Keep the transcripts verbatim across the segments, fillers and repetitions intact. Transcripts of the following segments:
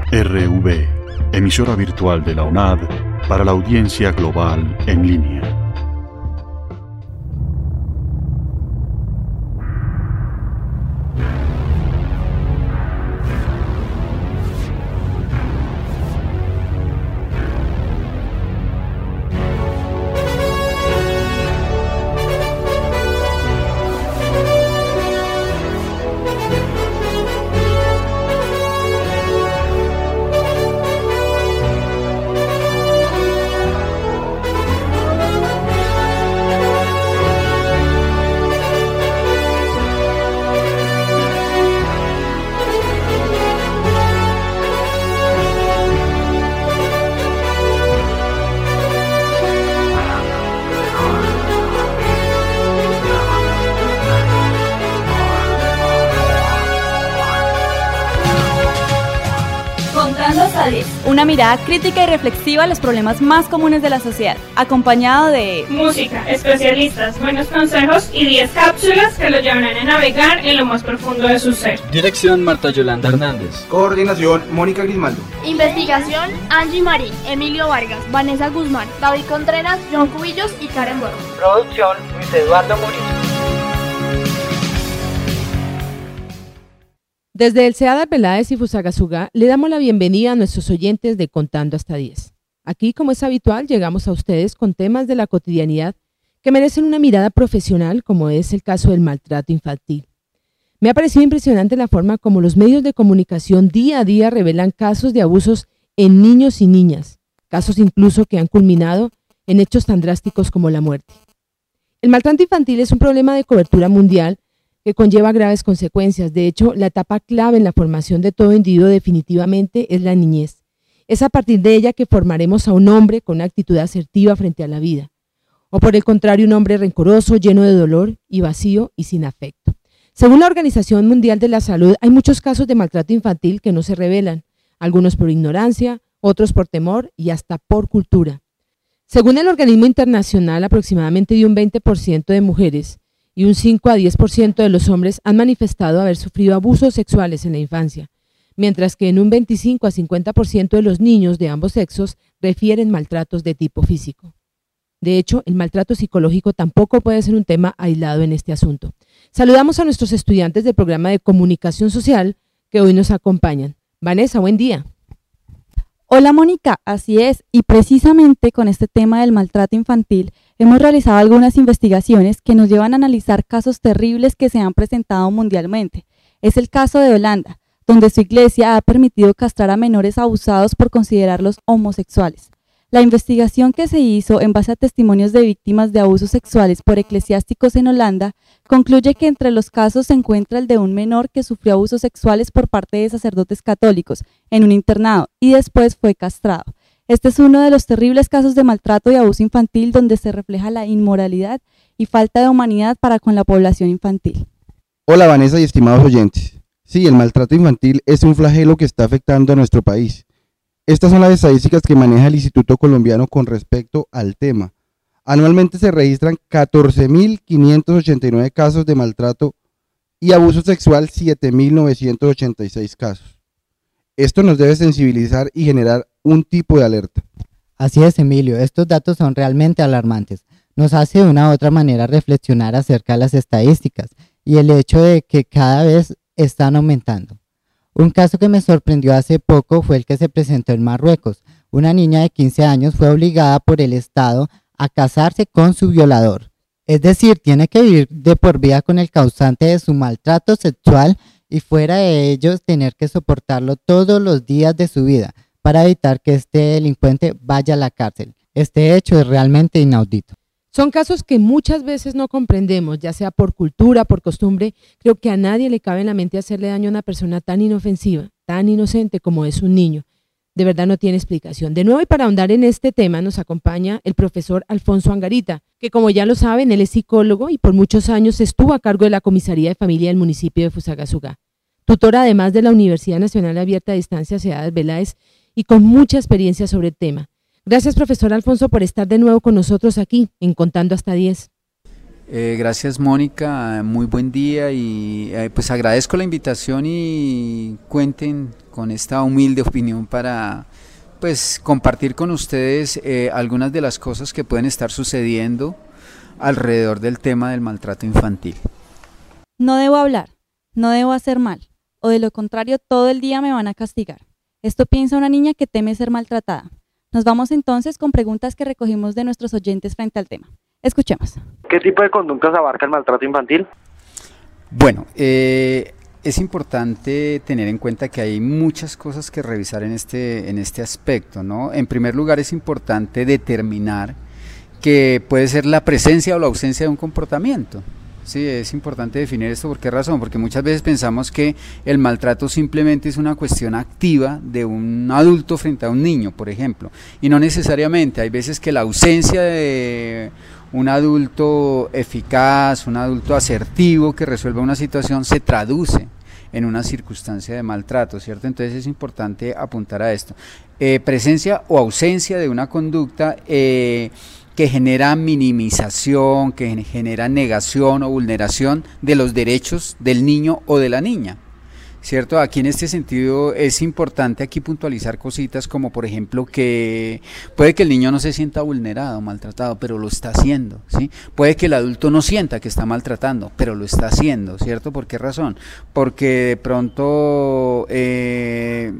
R V, emisora virtual de la UNAD para la audiencia global en línea. Una mirada crítica y reflexiva a los problemas más comunes de la sociedad, acompañado de música, especialistas, buenos consejos y diez cápsulas que lo llevarán a navegar en lo más profundo de su ser. Dirección: Marta Yolanda Hernández. Coordinación: Mónica Grimaldo. Investigación: Angie Marín, Emilio Vargas, Vanessa Guzmán, David Contreras, John Cubillos y Karen Borro. Producción: Luis Eduardo Murillo. Desde el SEAD Arbeláez y Fusagasugá le damos la bienvenida a nuestros oyentes de Contando hasta diez. Aquí, como es habitual, llegamos a ustedes con temas de la cotidianidad que merecen una mirada profesional, como es el caso del maltrato infantil. Me ha parecido impresionante la forma como los medios de comunicación día a día revelan casos de abusos en niños y niñas, casos incluso que han culminado en hechos tan drásticos como la muerte. El maltrato infantil es un problema de cobertura mundial que conlleva graves consecuencias. De hecho, la etapa clave en la formación de todo individuo definitivamente es la niñez. Es a partir de ella que formaremos a un hombre con una actitud asertiva frente a la vida, o por el contrario, un hombre rencoroso, lleno de dolor y vacío y sin afecto. Según la Organización Mundial de la Salud, hay muchos casos de maltrato infantil que no se revelan, algunos por ignorancia, otros por temor y hasta por cultura. Según el organismo internacional, aproximadamente de un veinte por ciento de mujeres y un cinco a diez por ciento de los hombres han manifestado haber sufrido abusos sexuales en la infancia, mientras que en un veinticinco a cincuenta por ciento de los niños de ambos sexos refieren maltratos de tipo físico. De hecho, el maltrato psicológico tampoco puede ser un tema aislado en este asunto. Saludamos a nuestros estudiantes del programa de Comunicación Social que hoy nos acompañan. Vanessa, buen día. Hola Mónica, así es, y precisamente con este tema del maltrato infantil hemos realizado algunas investigaciones que nos llevan a analizar casos terribles que se han presentado mundialmente. Es el caso de Holanda, donde su iglesia ha permitido castrar a menores abusados por considerarlos homosexuales. La investigación que se hizo en base a testimonios de víctimas de abusos sexuales por eclesiásticos en Holanda concluye que entre los casos se encuentra el de un menor que sufrió abusos sexuales por parte de sacerdotes católicos en un internado y después fue castrado. Este es uno de los terribles casos de maltrato y abuso infantil donde se refleja la inmoralidad y falta de humanidad para con la población infantil. Hola Vanessa y estimados oyentes. Sí, el maltrato infantil es un flagelo que está afectando a nuestro país. Estas son las estadísticas que maneja el Instituto Colombiano con respecto al tema. Anualmente se registran catorce mil quinientos ochenta y nueve casos de maltrato y abuso sexual, siete mil novecientos ochenta y seis casos. Esto nos debe sensibilizar y generar un tipo de alerta. Así es, Emilio, estos datos son realmente alarmantes. Nos hace de una u otra manera reflexionar acerca de las estadísticas y el hecho de que cada vez están aumentando. Un caso que me sorprendió hace poco fue el que se presentó en Marruecos. Una niña de quince años fue obligada por el Estado a casarse con su violador. Es decir, tiene que vivir de por vida con el causante de su maltrato sexual y fuera de ellos tener que soportarlo todos los días de su vida para evitar que este delincuente vaya a la cárcel. Este hecho es realmente inaudito. Son casos que muchas veces no comprendemos, ya sea por cultura, por costumbre. Creo que a nadie le cabe en la mente hacerle daño a una persona tan inofensiva, tan inocente como es un niño. De verdad no tiene explicación. De nuevo, y para ahondar en este tema, nos acompaña el profesor Alfonso Angarita, que como ya lo saben, él es psicólogo y por muchos años estuvo a cargo de la Comisaría de Familia del municipio de Fusagasugá. Tutor además de la Universidad Nacional Abierta a Distancia SEAD Arbeláez y con mucha experiencia sobre el tema. Gracias, profesor Alfonso, por estar de nuevo con nosotros aquí en Contando hasta diez. Eh, gracias Mónica, muy buen día y eh, pues agradezco la invitación y cuenten con esta humilde opinión para pues compartir con ustedes eh, algunas de las cosas que pueden estar sucediendo alrededor del tema del maltrato infantil. No debo hablar, no debo hacer mal, o de lo contrario todo el día me van a castigar. Esto piensa una niña que teme ser maltratada. Nos vamos entonces con preguntas que recogimos de nuestros oyentes frente al tema. Escuchemos. ¿Qué tipo de conductas abarca el maltrato infantil? Bueno, eh, es importante tener en cuenta que hay muchas cosas que revisar en este, en este aspecto, ¿no? En primer lugar, es importante determinar que puede ser la presencia o la ausencia de un comportamiento. Sí, es importante definir esto. ¿Por qué razón? Porque muchas veces pensamos que el maltrato simplemente es una cuestión activa de un adulto frente a un niño, por ejemplo, y no necesariamente. Hay veces que la ausencia de un adulto eficaz, un adulto asertivo que resuelva una situación se traduce en una circunstancia de maltrato, ¿cierto? Entonces es importante apuntar a esto. Eh, presencia o ausencia de una conducta eh, que genera minimización, que genera negación o vulneración de los derechos del niño o de la niña, ¿cierto? Aquí en este sentido es importante aquí puntualizar cositas como por ejemplo que puede que el niño no se sienta vulnerado, maltratado, pero lo está haciendo, ¿sí? Puede que el adulto no sienta que está maltratando, pero lo está haciendo, ¿cierto? ¿Por qué razón? Porque de pronto eh,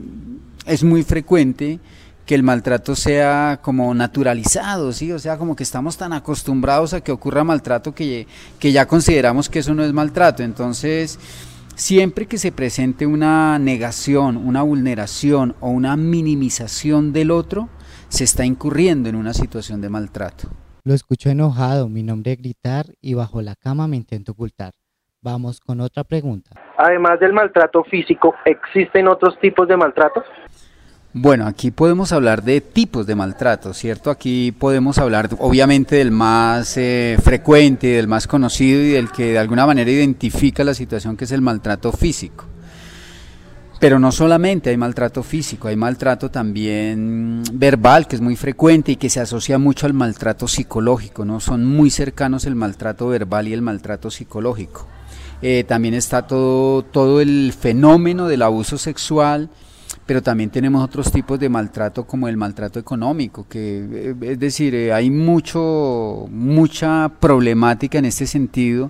es muy frecuente que el maltrato sea como naturalizado, ¿sí? O sea, como que estamos tan acostumbrados a que ocurra maltrato que, que ya consideramos que eso no es maltrato. Entonces, siempre que se presente una negación, una vulneración o una minimización del otro, se está incurriendo en una situación de maltrato. Lo escucho enojado, mi nombre es gritar y bajo la cama me intento ocultar. Vamos con otra pregunta. Además del maltrato físico, ¿existen otros tipos de maltrato? Bueno, aquí podemos hablar de tipos de maltrato, ¿cierto? Aquí podemos hablar obviamente del más eh, frecuente, del más conocido y del que de alguna manera identifica la situación, que es el maltrato físico. Pero no solamente hay maltrato físico, hay maltrato también verbal, que es muy frecuente y que se asocia mucho al maltrato psicológico, ¿no? Son muy cercanos el maltrato verbal y el maltrato psicológico. Eh, también está todo, todo el fenómeno del abuso sexual, pero también tenemos otros tipos de maltrato como el maltrato económico, que es decir, eh, hay mucho, mucha problemática en este sentido,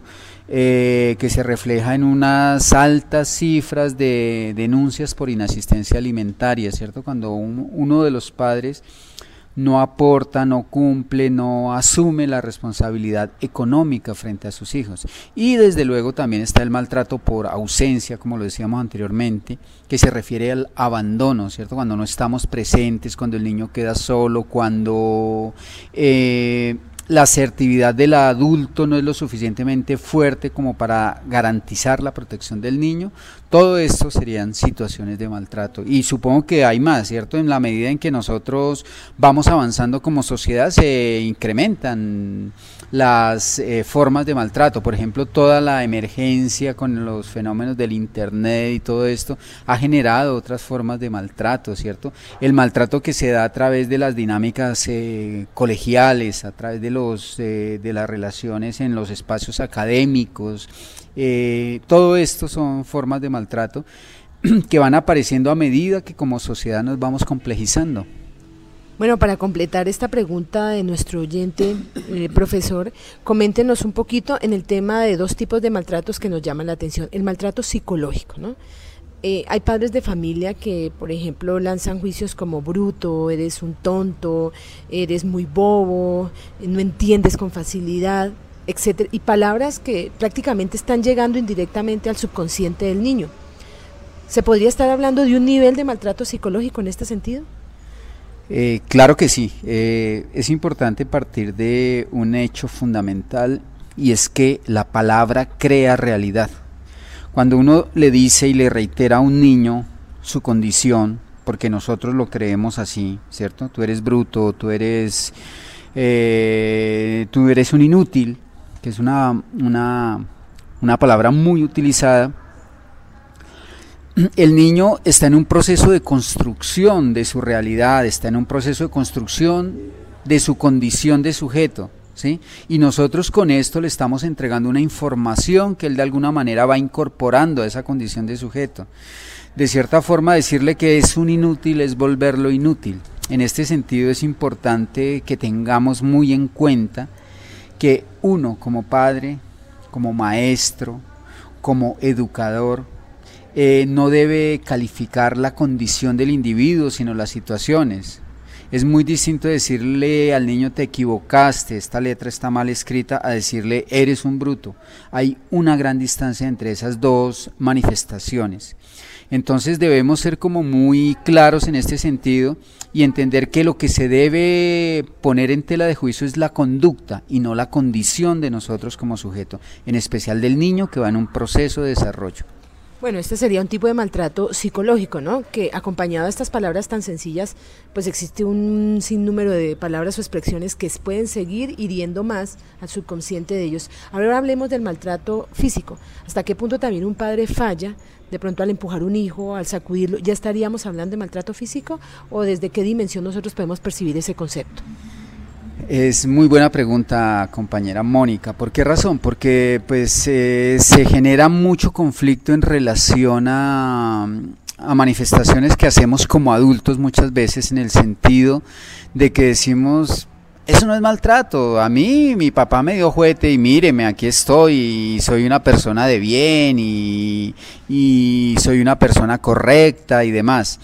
eh, que se refleja en unas altas cifras de denuncias por inasistencia alimentaria, ¿cierto? Cuando un, uno de los padres no aporta, no cumple, no asume la responsabilidad económica frente a sus hijos. Y desde luego también está el maltrato por ausencia, como lo decíamos anteriormente, que se refiere al abandono, ¿cierto? Cuando no estamos presentes, cuando el niño queda solo, cuando eh, la asertividad del adulto no es lo suficientemente fuerte como para garantizar la protección del niño. Todo esto serían situaciones de maltrato y supongo que hay más, ¿cierto? En la medida en que nosotros vamos avanzando como sociedad se incrementan las eh, formas de maltrato. Por ejemplo, toda la emergencia con los fenómenos del internet y todo esto ha generado otras formas de maltrato, ¿cierto? El maltrato que se da a través de las dinámicas eh, colegiales, a través de los eh, de las relaciones en los espacios académicos, eh, todo esto son formas de maltrato que van apareciendo a medida que como sociedad nos vamos complejizando. Bueno, para completar esta pregunta de nuestro oyente, eh, profesor, coméntenos un poquito en el tema de dos tipos de maltratos que nos llaman la atención. El maltrato psicológico, ¿no? Eh, hay padres de familia que, por ejemplo, lanzan juicios como bruto, eres un tonto, eres muy bobo, no entiendes con facilidad, etcétera, y palabras que prácticamente están llegando indirectamente al subconsciente del niño. ¿Se podría estar hablando de un nivel de maltrato psicológico en este sentido? Eh, claro que sí, eh, es importante partir de un hecho fundamental y es que la palabra crea realidad. Cuando uno le dice y le reitera a un niño su condición, porque nosotros lo creemos así, ¿cierto? Tú eres bruto, tú eres, eh, tú eres un inútil, que es una, una, una palabra muy utilizada. El niño está en un proceso de construcción de su realidad, está en un proceso de construcción de su condición de sujeto, ¿sí? Y nosotros con esto le estamos entregando una información que él de alguna manera va incorporando a esa condición de sujeto. De cierta forma, decirle que es un inútil es volverlo inútil. En este sentido es importante que tengamos muy en cuenta que uno como padre, como maestro, como educador, eh, no debe calificar la condición del individuo, sino las situaciones. Es muy distinto decirle al niño te equivocaste, esta letra está mal escrita, a decirle eres un bruto. Hay una gran distancia entre esas dos manifestaciones. Entonces debemos ser como muy claros en este sentido y entender que lo que se debe poner en tela de juicio es la conducta y no la condición de nosotros como sujeto, en especial del niño que va en un proceso de desarrollo. Bueno, este sería un tipo de maltrato psicológico, ¿no? Que acompañado de estas palabras tan sencillas, pues existe un sinnúmero de palabras o expresiones que pueden seguir hiriendo más al subconsciente de ellos. Ahora hablemos del maltrato físico. ¿Hasta qué punto también un padre falla de pronto al empujar un hijo, al sacudirlo? ¿Ya estaríamos hablando de maltrato físico o desde qué dimensión nosotros podemos percibir ese concepto? Es muy buena pregunta, compañera Mónica. ¿Por qué razón? Porque pues eh, se genera mucho conflicto en relación a, a manifestaciones que hacemos como adultos muchas veces, en el sentido de que decimos, eso no es maltrato, a mí mi papá me dio juguete y míreme, aquí estoy y soy una persona de bien y, y soy una persona correcta y demás.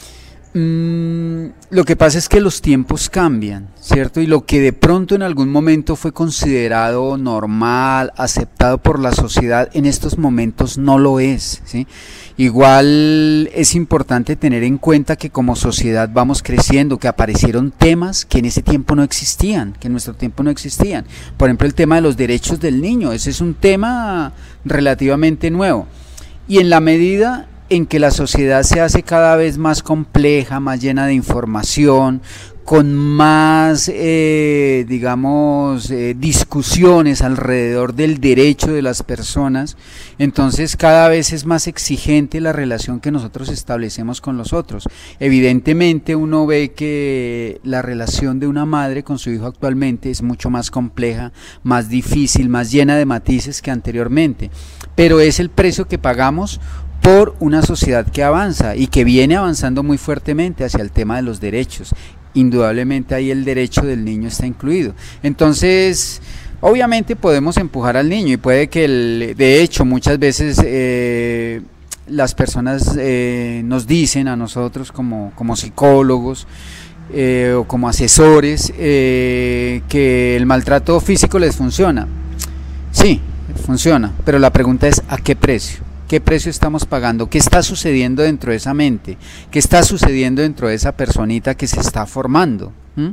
Mm, lo que pasa es que los tiempos cambian, ¿cierto? Y lo que de pronto en algún momento fue considerado normal, aceptado por la sociedad, en estos momentos no lo es, ¿sí? Igual es importante tener en cuenta que como sociedad vamos creciendo, que aparecieron temas que en ese tiempo no existían, que en nuestro tiempo no existían. Por ejemplo, el tema de los derechos del niño, ese es un tema relativamente nuevo. Y en la medida en que la sociedad se hace cada vez más compleja, más llena de información, con más, eh, digamos, eh, discusiones alrededor del derecho de las personas, entonces cada vez es más exigente la relación que nosotros establecemos con los otros. Evidentemente uno ve que la relación de una madre con su hijo actualmente es mucho más compleja, más difícil, más llena de matices que anteriormente, pero es el precio que pagamos por una sociedad que avanza y que viene avanzando muy fuertemente hacia el tema de los derechos. Indudablemente ahí el derecho del niño está incluido. Entonces, obviamente podemos empujar al niño y puede que, el, de hecho, muchas veces eh, las personas eh, nos dicen a nosotros como, como psicólogos eh, o como asesores eh, que el maltrato físico les funciona. Sí, funciona, pero la pregunta es ¿a qué precio? ¿Qué precio estamos pagando? ¿Qué está sucediendo dentro de esa mente? ¿Qué está sucediendo dentro de esa personita que se está formando? ¿Mm?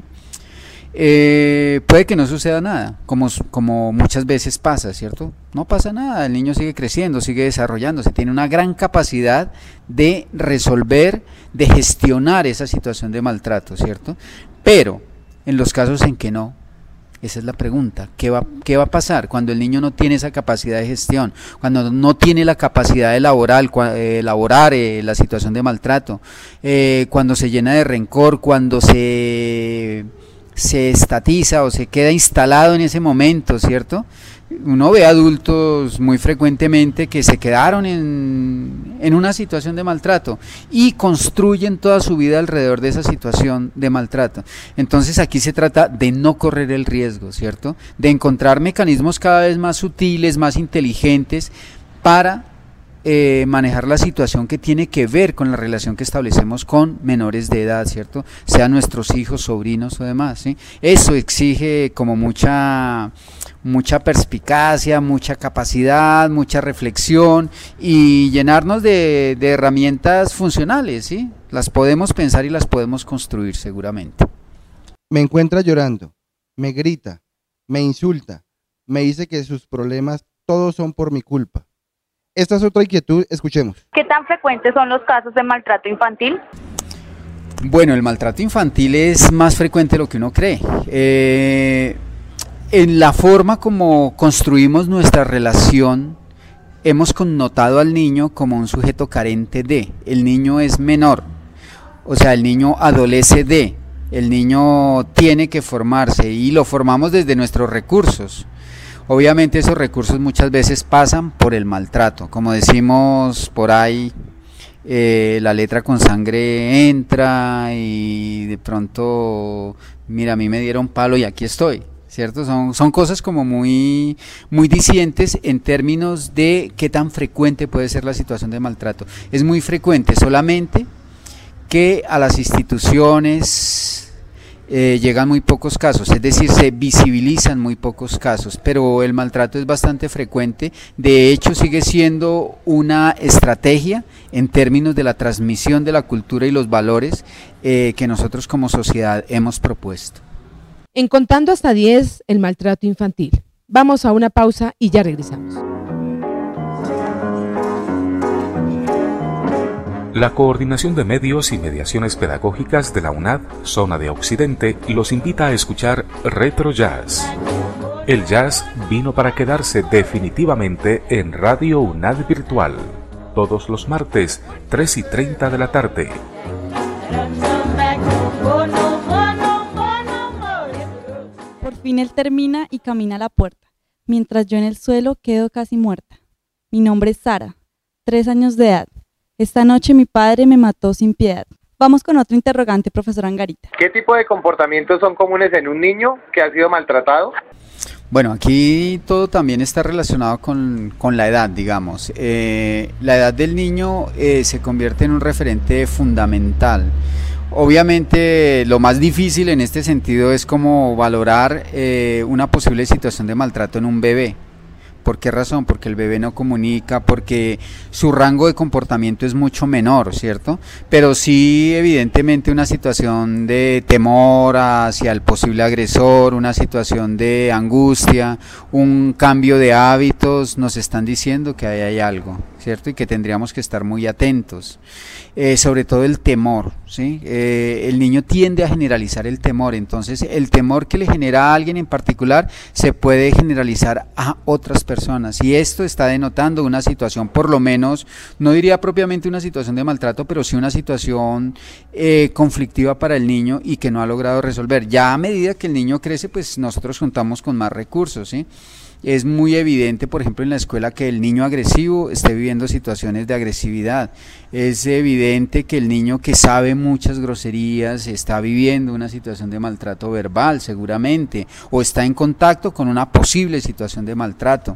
Eh, puede que no suceda nada, como, como muchas veces pasa, ¿cierto? No pasa nada, el niño sigue creciendo, sigue desarrollándose, tiene una gran capacidad de resolver, de gestionar esa situación de maltrato, ¿cierto? Pero en los casos en que no, esa es la pregunta, ¿qué va, qué va a pasar cuando el niño no tiene esa capacidad de gestión, cuando no tiene la capacidad de elaborar, eh, elaborar eh, la situación de maltrato, eh, cuando se llena de rencor, cuando se, se estatiza o se queda instalado en ese momento, ¿cierto? Uno ve adultos muy frecuentemente que se quedaron en, en una situación de maltrato y construyen toda su vida alrededor de esa situación de maltrato. Entonces aquí se trata de no correr el riesgo, ¿cierto? De encontrar mecanismos cada vez más sutiles, más inteligentes para eh, manejar la situación que tiene que ver con la relación que establecemos con menores de edad, ¿cierto? Sean nuestros hijos, sobrinos o demás, ¿sí? Eso exige como mucha... mucha perspicacia, mucha capacidad, mucha reflexión y llenarnos de, de herramientas funcionales, ¿sí? Las podemos pensar y las podemos construir seguramente. Me encuentra llorando, me grita, me insulta, me dice que sus problemas todos son por mi culpa. Esta es otra inquietud, escuchemos. ¿Qué tan frecuentes son los casos de maltrato infantil? Bueno, el maltrato infantil es más frecuente de lo que uno cree. Eh... En la forma como construimos nuestra relación, hemos connotado al niño como un sujeto carente de, el niño es menor, o sea, el niño adolece de, El niño tiene que formarse y lo formamos desde nuestros recursos. Obviamente esos recursos muchas veces pasan por el maltrato, como decimos por ahí, eh, la letra con sangre entra y de pronto, mira, a mí me dieron palo y aquí estoy, ¿cierto? Son, son cosas como muy, muy dicientes en términos de qué tan frecuente puede ser la situación de maltrato. Es muy frecuente, solamente que a las instituciones Eh, llegan muy pocos casos, es decir, se visibilizan muy pocos casos, pero el maltrato es bastante frecuente. De hecho, sigue siendo una estrategia en términos de la transmisión de la cultura y los valores eh, que nosotros como sociedad hemos propuesto. En Contando hasta diez, el maltrato infantil. Vamos a una pausa y ya regresamos. La Coordinación de Medios y Mediaciones Pedagógicas de la UNAD, Zona de Occidente, los invita a escuchar Retro Jazz. El jazz vino para quedarse definitivamente en Radio UNAD Virtual, todos los martes, tres y treinta de la tarde. Por fin él termina y camina a la puerta, mientras yo en el suelo quedo casi muerta. Mi nombre es Sara, tres años de edad. Esta noche mi padre me mató sin piedad. Vamos con otro interrogante, profesor Angarita. ¿Qué tipo de comportamientos son comunes en un niño que ha sido maltratado? Bueno, aquí todo también está relacionado con, con la edad, digamos. Eh, la edad del niño eh, se convierte en un referente fundamental. Obviamente lo más difícil en este sentido es como valorar eh, una posible situación de maltrato en un bebé. ¿Por qué razón? Porque el bebé no comunica, porque su rango de comportamiento es mucho menor, ¿cierto? Pero sí, evidentemente, una situación de temor hacia el posible agresor, una situación de angustia, un cambio de hábitos, nos están diciendo que ahí hay algo, ¿cierto? Y que tendríamos que estar muy atentos. Eh, sobre todo el temor, ¿sí? Eh, el niño tiende a generalizar el temor, entonces el temor que le genera a alguien en particular se puede generalizar a otras personas, y esto está denotando una situación, por lo menos, no diría propiamente una situación de maltrato, pero sí una situación eh, conflictiva para el niño y que no ha logrado resolver. Ya a medida que el niño crece, pues nosotros contamos con más recursos, ¿sí? Es muy evidente, por ejemplo, en la escuela que el niño agresivo esté viviendo situaciones de agresividad. Es evidente que el niño que sabe muchas groserías está viviendo una situación de maltrato verbal, seguramente, o está en contacto con una posible situación de maltrato.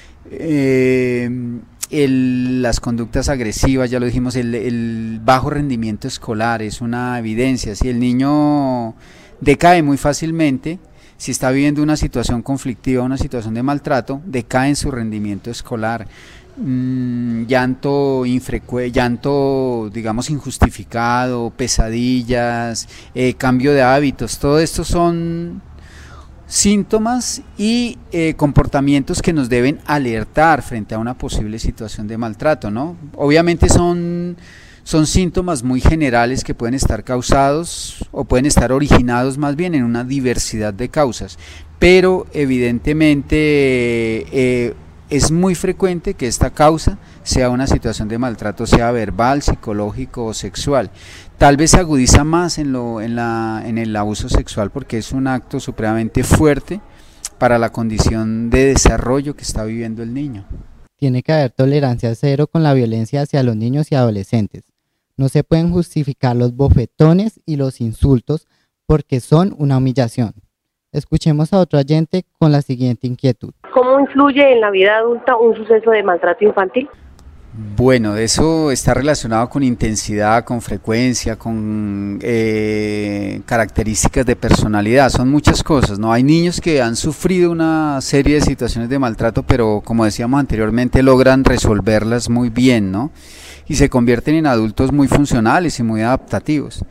Eh, el, las conductas agresivas, ya lo dijimos, el, el bajo rendimiento escolar es una evidencia. Si el niño decae muy fácilmente, si está viviendo una situación conflictiva, una situación de maltrato, decae en su rendimiento escolar. Mm, llanto infrecu- llanto, digamos, injustificado, pesadillas, eh, cambio de hábitos, todo esto son síntomas y eh, comportamientos que nos deben alertar frente a una posible situación de maltrato, ¿no? Obviamente son... Son síntomas muy generales que pueden estar causados o pueden estar originados más bien en una diversidad de causas, pero evidentemente eh, es muy frecuente que esta causa sea una situación de maltrato, sea verbal, psicológico o sexual. Tal vez se agudiza más en, lo, en, la, en el abuso sexual porque es un acto supremamente fuerte para la condición de desarrollo que está viviendo el niño. Tiene que haber tolerancia cero con la violencia hacia los niños y adolescentes. No se pueden justificar los bofetones y los insultos porque son una humillación. Escuchemos a otro oyente con la siguiente inquietud. ¿Cómo influye en la vida adulta un suceso de maltrato infantil? Bueno, eso está relacionado con intensidad, con frecuencia, con eh, características de personalidad, son muchas cosas, ¿no? Hay niños que han sufrido una serie de situaciones de maltrato, pero como decíamos anteriormente, logran resolverlas muy bien, ¿no? Y se convierten en adultos muy funcionales y muy adaptativos.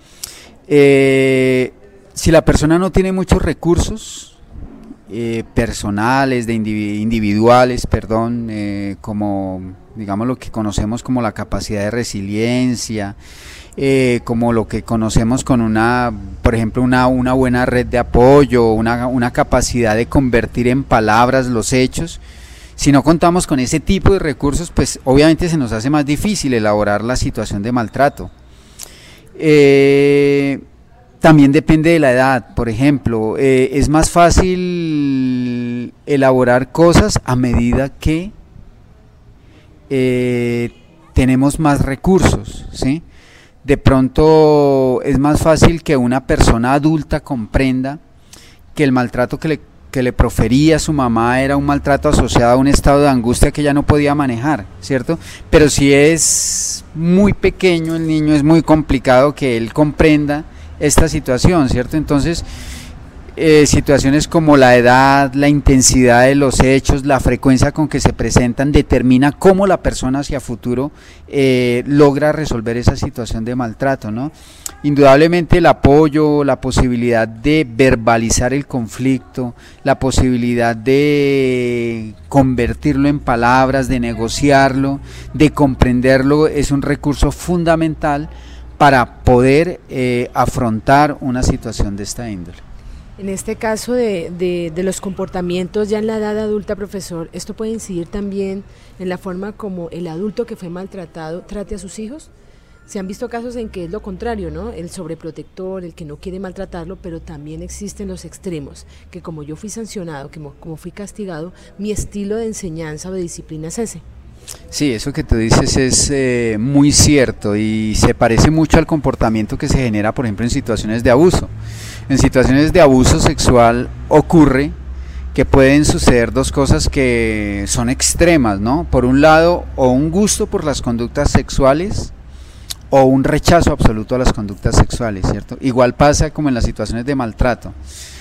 Eh, si la persona no tiene muchos recursos eh, personales, de individu- individuales, perdón, eh, como digamos lo que conocemos como la capacidad de resiliencia, eh, como lo que conocemos con una, por ejemplo, una, una buena red de apoyo, una, una capacidad de convertir en palabras los hechos. Si no contamos con ese tipo de recursos, pues obviamente se nos hace más difícil elaborar la situación de maltrato. Eh, también depende de la edad. Por ejemplo, eh, es más fácil elaborar cosas a medida que eh, tenemos más recursos, ¿sí? De pronto es más fácil que una persona adulta comprenda que el maltrato que le, que le profería su mamá era un maltrato asociado a un estado de angustia que ya no podía manejar, ¿cierto? Pero si es muy pequeño el niño, es muy complicado que él comprenda esta situación, ¿cierto? Entonces, eh, situaciones como la edad, la intensidad de los hechos, la frecuencia con que se presentan, determina cómo la persona hacia futuro eh, logra resolver esa situación de maltrato, ¿no? Indudablemente el apoyo, la posibilidad de verbalizar el conflicto, la posibilidad de convertirlo en palabras, de negociarlo, de comprenderlo, es un recurso fundamental para poder eh, afrontar una situación de esta índole. En este caso de, de, de los comportamientos ya en la edad adulta, profesor, ¿esto puede incidir también en la forma como el adulto que fue maltratado trate a sus hijos? Se han visto casos en que es lo contrario, ¿no? El sobreprotector, el que no quiere maltratarlo, pero también existen los extremos, que como yo fui sancionado, como, como fui castigado, mi estilo de enseñanza o de disciplina es ese. Sí, eso que tú dices es eh, muy cierto y se parece mucho al comportamiento que se genera, por ejemplo, en situaciones de abuso. En situaciones de abuso sexual ocurre que pueden suceder dos cosas que son extremas, ¿no? Por un lado, o un gusto por las conductas sexuales o un rechazo absoluto a las conductas sexuales, ¿cierto? Igual pasa como en las situaciones de maltrato.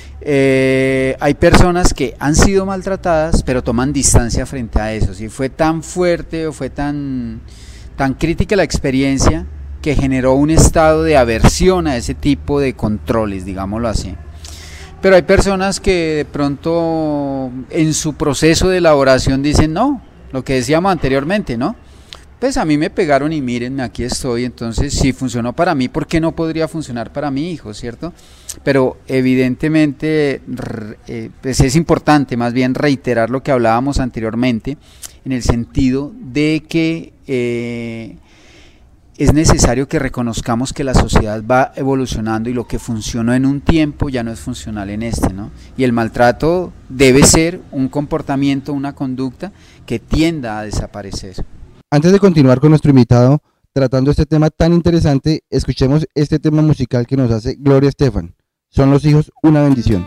Eh, hay personas que han sido maltratadas pero toman distancia frente a eso. Si fue tan fuerte o fue tan, tan crítica la experiencia que generó un estado de aversión a ese tipo de controles, digámoslo así. Pero hay personas que de pronto en su proceso de elaboración dicen no, lo que decíamos anteriormente, ¿no? Pues a mí me pegaron y mírenme, aquí estoy, entonces si funcionó para mí, ¿por qué no podría funcionar para mi hijo, cierto? Pero evidentemente eh, pues es importante más bien reiterar lo que hablábamos anteriormente, en el sentido de que eh, es necesario que reconozcamos que la sociedad va evolucionando y lo que funcionó en un tiempo ya no es funcional en este, ¿no? Y el maltrato debe ser un comportamiento, una conducta que tienda a desaparecer. Antes de continuar con nuestro invitado, tratando este tema tan interesante, escuchemos este tema musical que nos hace Gloria Estefan. Son los hijos una bendición.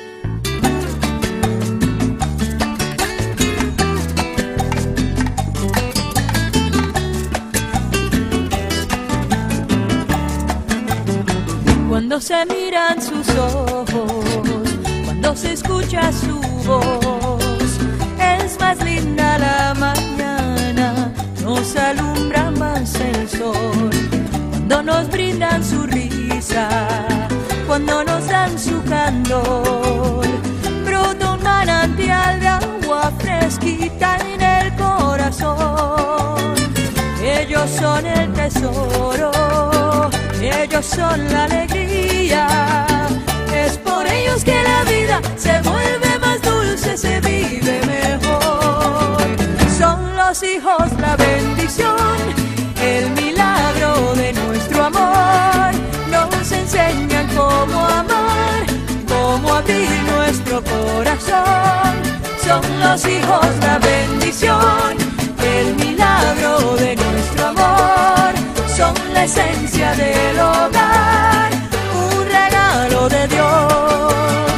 Cuando se miran sus ojos, cuando se escucha su voz, es más linda la mañana, nos alumbra más el sol, cuando nos brindan su risa, cuando nos dan su candor, brota un manantial de agua fresquita en el corazón. Ellos son el tesoro, ellos son la alegría, es por ellos que la vida se vuelve más dulce, se vive mejor. Son los hijos la bendición, el milagro de nuestro amor, nos enseñan cómo amar, cómo abrir nuestro corazón. Son los hijos la bendición, el milagro de nuestro amor, son la esencia del hogar, un regalo de Dios.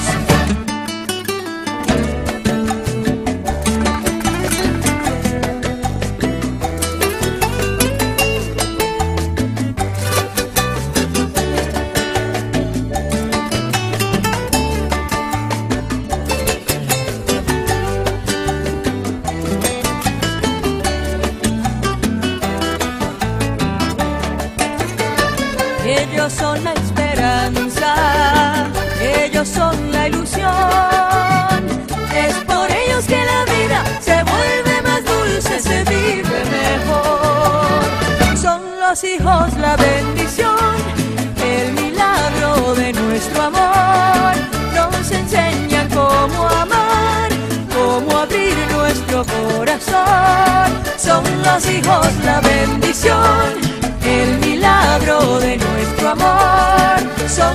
Ellos son la esperanza, ellos son la ilusión, es por ellos que la vida se vuelve más dulce, se vive mejor. Son los hijos la bendición, el milagro de nuestro amor, nos enseñan cómo amar, cómo abrir nuestro corazón. Son los hijos la bendición, el milagro de nuestro amor, son la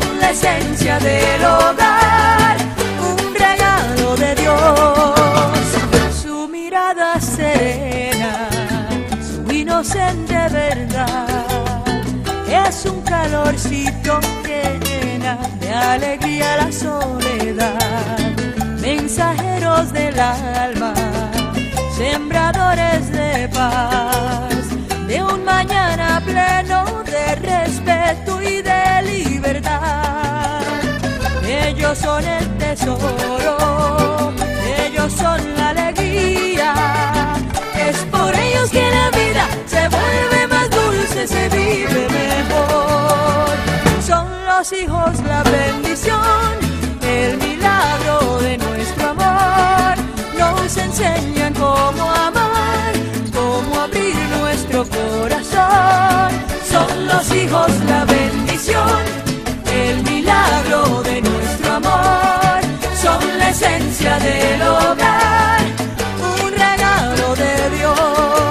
esencia del hogar, un regalo de Dios. Su mirada serena, su inocente verdad, es un calorcito que llena de alegría la soledad. Mensajeros del alma, sembradores de paz, de un mañana pleno de respeto y de libertad. Ellos son el tesoro, ellos son la alegría. Es por ellos que la vida se vuelve más dulce, se vive mejor. Son los hijos la bendición, el milagro de nuestro amor. Nos enseñan cómo amar, cómo abrir nuestro corazón. Son los hijos la bendición, el milagro de nuestro amor. Son la esencia del hogar, un regalo de Dios.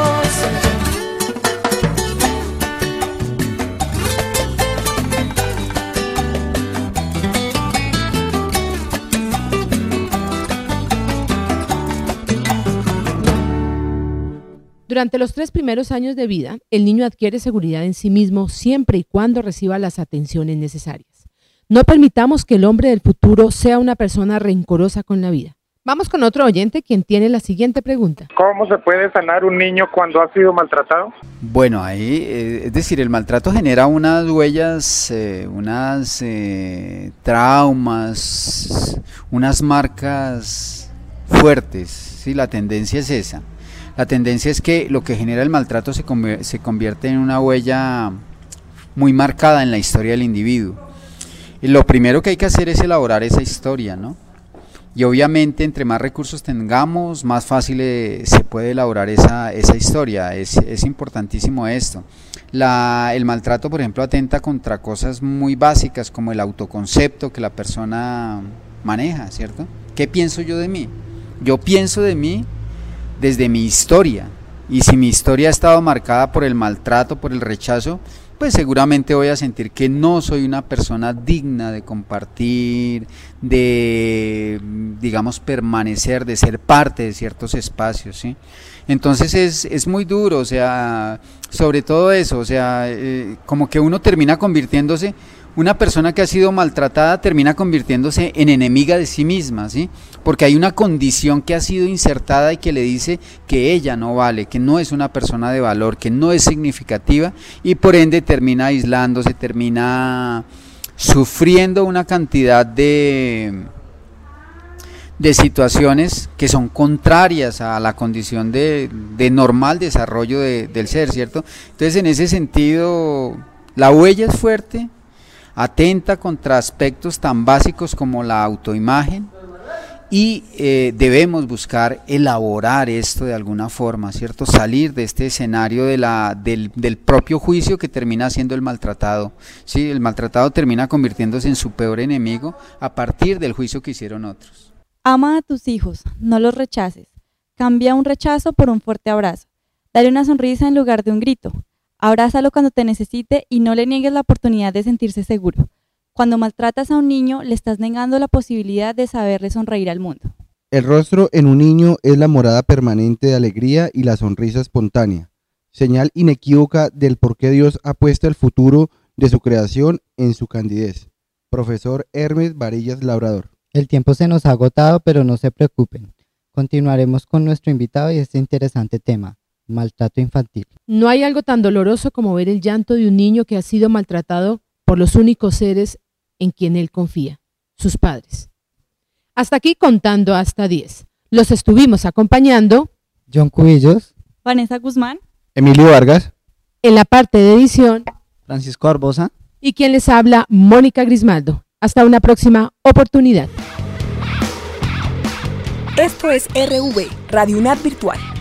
Durante los tres primeros años de vida, el niño adquiere seguridad en sí mismo siempre y cuando reciba las atenciones necesarias. No permitamos que el hombre del futuro sea una persona rencorosa con la vida. Vamos con otro oyente quien tiene la siguiente pregunta. ¿Cómo se puede sanar un niño cuando ha sido maltratado? Bueno, ahí, eh, es decir, el maltrato genera unas huellas, eh, unas eh, traumas, unas marcas fuertes, ¿sí? La tendencia es esa. La tendencia es que lo que genera el maltrato se, conv- se convierte en una huella muy marcada en la historia del individuo. Y lo primero que hay que hacer es elaborar esa historia, ¿no? Y obviamente entre más recursos tengamos, más fácil eh, se puede elaborar esa, esa historia. Es, es importantísimo esto. La, el maltrato, por ejemplo, atenta contra cosas muy básicas como el autoconcepto que la persona maneja, ¿cierto? ¿Qué pienso yo de mí? Yo pienso de mí desde mi historia, y si mi historia ha estado marcada por el maltrato, por el rechazo, pues seguramente voy a sentir que no soy una persona digna de compartir, de, digamos, permanecer, de ser parte de ciertos espacios, ¿sí? Entonces es, es muy duro, o sea, sobre todo eso, o sea, eh, como que uno termina convirtiéndose, una persona que ha sido maltratada termina convirtiéndose en enemiga de sí misma, ¿sí? Porque hay una condición que ha sido insertada y que le dice que ella no vale, que no es una persona de valor, que no es significativa, y por ende termina aislándose, termina sufriendo una cantidad de, de situaciones que son contrarias a la condición de, de normal desarrollo de, del ser, ¿cierto? Entonces, en ese sentido, la huella es fuerte, atenta contra aspectos tan básicos como la autoimagen, y eh, debemos buscar elaborar esto de alguna forma, ¿cierto? Salir de este escenario de la, del, del propio juicio que termina siendo el maltratado, ¿sí? El maltratado termina convirtiéndose en su peor enemigo a partir del juicio que hicieron otros. Ama a tus hijos, no los rechaces. Cambia un rechazo por un fuerte abrazo. Dale una sonrisa en lugar de un grito. Abrázalo cuando te necesite y no le niegues la oportunidad de sentirse seguro. Cuando maltratas a un niño, le estás negando la posibilidad de saberle sonreír al mundo. El rostro en un niño es la morada permanente de alegría y la sonrisa espontánea, señal inequívoca del por qué Dios ha puesto el futuro de su creación en su candidez. Profesor Hermes Varillas Labrador. El tiempo se nos ha agotado, pero no se preocupen. Continuaremos con nuestro invitado y este interesante tema. Maltrato infantil. No hay algo tan doloroso como ver el llanto de un niño que ha sido maltratado por los únicos seres en quien él confía, sus padres. Hasta aquí contando hasta diez. Los estuvimos acompañando John Cubillos, Vanessa Guzmán, Emilio Vargas, en la parte de edición Francisco Barbosa y quien les habla, Mónica Grismaldo. Hasta una próxima oportunidad. Esto es R V, Radio UNAD Virtual.